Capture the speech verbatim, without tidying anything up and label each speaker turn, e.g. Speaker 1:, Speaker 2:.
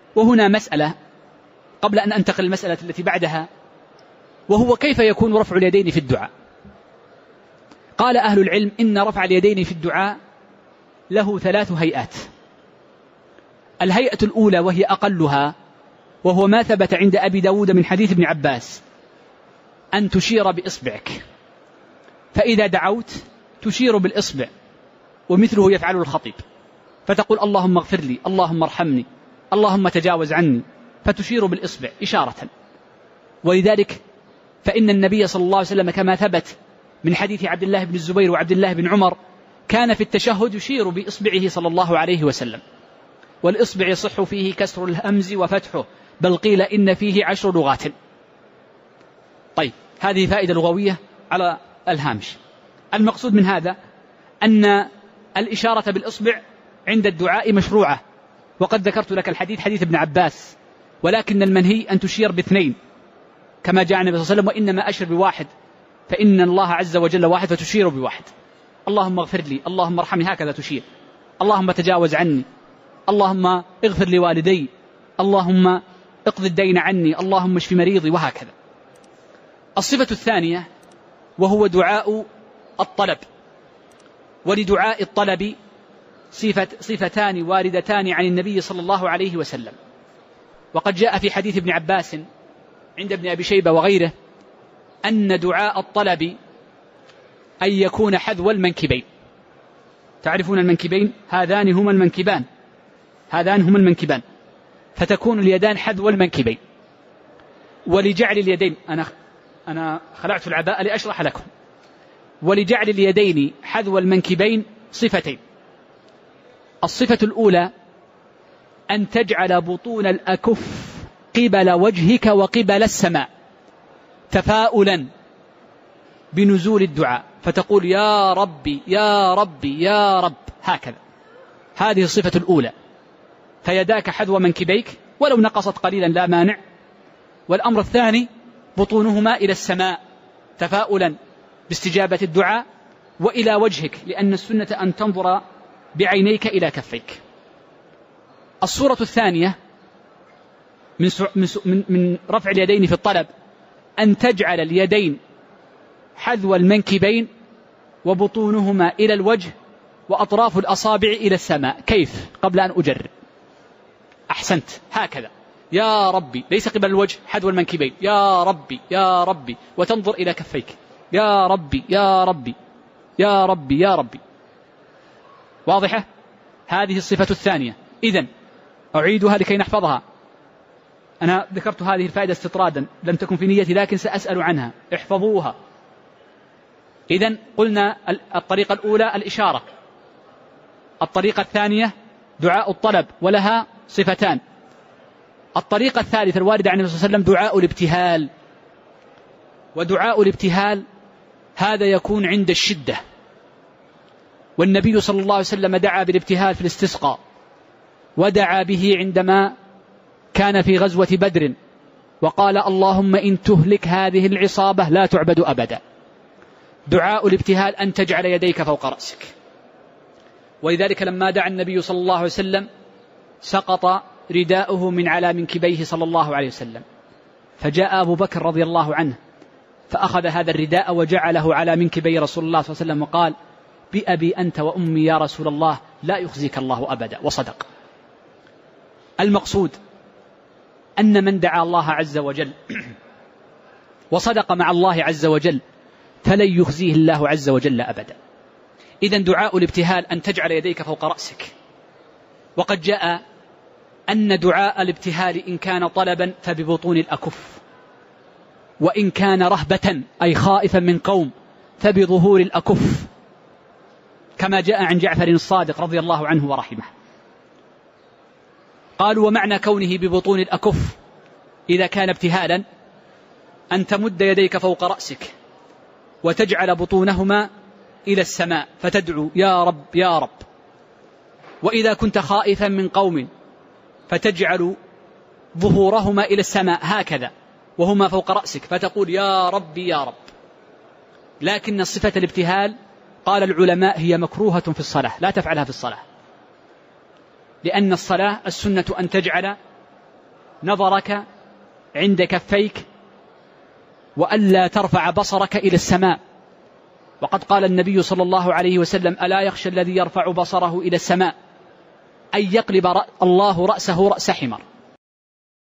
Speaker 1: وهنا مسألة قبل أن أنتقل المسألة التي بعدها، وهو كيف يكون رفع اليدين في الدعاء. قال أهل العلم إن رفع اليدين في الدعاء له ثلاث هيئات. الهيئة الأولى وهي أقلها، وهو ما ثبت عند أبي داود من حديث ابن عباس، أن تشير بإصبعك، فإذا دعوت تشير بالإصبع، ومثله يفعل الخطيب، فتقول اللهم اغفر لي، اللهم ارحمني، اللهم تجاوز عني، فتشير بالإصبع إشارة. ولذلك فإن النبي صلى الله عليه وسلم كما ثبت من حديث عبد الله بن الزبير وعبد الله بن عمر كان في التشهد يشير بإصبعه صلى الله عليه وسلم، والإصبع يصح فيه كسر الهمز وفتحه، بل قيل إن فيه عشر لغات. طيب، هذه فائدة لغوية على الهامش. المقصود من هذا أن الإشارة بالإصبع عند الدعاء مشروعة، وقد ذكرت لك الحديث حديث ابن عباس، ولكن المنهي أن تشير باثنين كما جاء النبي صلى الله عليه وسلم، وإنما أشر بواحد، فإن الله عز وجل واحد فتشير بواحد. اللهم اغفر لي، اللهم ارحمني، هكذا تشير. اللهم تجاوز عني، اللهم اغفر لوالدي، اللهم اقض الدين عني، اللهم اشف مريضي، وهكذا. الصفة الثانية وهو دعاء الطلب. ولدعاء الطلب صفة صفتان واردتان عن النبي صلى الله عليه وسلم، وقد جاء في حديث ابن عباس عند ابن أبي شيبة وغيره أن دعاء الطلب أن يكون حذو المنكبين. تعرفون المنكبين؟ هذان هما المنكبان، هذان هما المنكبان، فتكون اليدان حذو المنكبين. ولجعل اليدين، أنا أنا خلعت العباءة لأشرح لكم. ولجعل اليدين حذو المنكبين صفتين. الصفة الأولى أن تجعل بطون الأكف قبل وجهك وقبل السماء تفاؤلا بنزول الدعاء، فتقول يا ربي يا ربي يا رب، هكذا. هذه الصفة الأولى، فيداك حذو منكبيك ولو نقصت قليلا لا مانع. والأمر الثاني بطونهما إلى السماء تفاؤلا باستجابة الدعاء، وإلى وجهك، لأن السنة أن تنظر بعينيك إلى كفيك. الصورة الثانية من, من, من رفع اليدين في الطلب أن تجعل اليدين حذو المنكبين وبطونهما إلى الوجه وأطراف الأصابع إلى السماء. كيف؟ قبل أن أجرب. أحسنت، هكذا يا ربي، ليس قبل الوجه، حذو المنكبين، يا ربي يا ربي، وتنظر إلى كفيك، يا ربي يا ربي يا ربي يا ربي. واضحة؟ هذه الصفة الثانية. إذن أعيدها لكي نحفظها. أنا ذكرت هذه الفائدة استطرادا، لم تكن في نيتي، لكن سأسأل عنها، احفظوها. إذن قلنا الطريقة الأولى الإشارة، الطريقة الثانية دعاء الطلب ولها صفتان. الطريقة الثالثة الواردة عن النبي صلى الله عليه وسلم دعاء الابتهال. ودعاء الابتهال هذا يكون عند الشدة، والنبي صلى الله عليه وسلم دعا بالابتهال في الاستسقاء، ودعا به عندما كان في غزوة بدر وقال اللهم إن تهلك هذه العصابة لا تعبد أبدا. دعاء الابتهال أن تجعل يديك فوق رأسك. ولذلك لما دعا النبي صلى الله عليه وسلم سقط رداؤه من على منكبيه صلى الله عليه وسلم، فجاء أبو بكر رضي الله عنه فأخذ هذا الرداء وجعله على منكبي رسول الله صلى الله عليه وسلم وقال بأبي أنت وأمي يا رسول الله لا يخزيك الله أبدا، وصدق. المقصود أن من دعا الله عز وجل وصدق مع الله عز وجل فلن يخزيه الله عز وجل أبدا. إذن دعاء الابتهال أن تجعل يديك فوق رأسك. وقد جاء أن دعاء الابتهال إن كان طلبا فببطون الأكف، وإن كان رهبة أي خائفا من قوم فبظهور الأكف، كما جاء عن جعفر الصادق رضي الله عنه ورحمه. قالوا ومعنى كونه ببطون الأكف إذا كان ابتهالا أن تمد يديك فوق رأسك وتجعل بطونهما إلى السماء فتدعو يا رب يا رب. وإذا كنت خائفا من قوم فتجعل ظهورهما إلى السماء هكذا وهما فوق رأسك فتقول يا رب يا رب. لكن الصفة الابتهال قال العلماء هي مكروهة في الصلاة، لا تفعلها في الصلاة، لأن الصلاة السنة أن تجعل نظرك عند كفيك وألا ترفع بصرك إلى السماء. وقد قال النبي صلى الله عليه وسلم: ألا يخشى الذي يرفع بصره إلى السماء أن يقلب الله رأسه رأس حمر.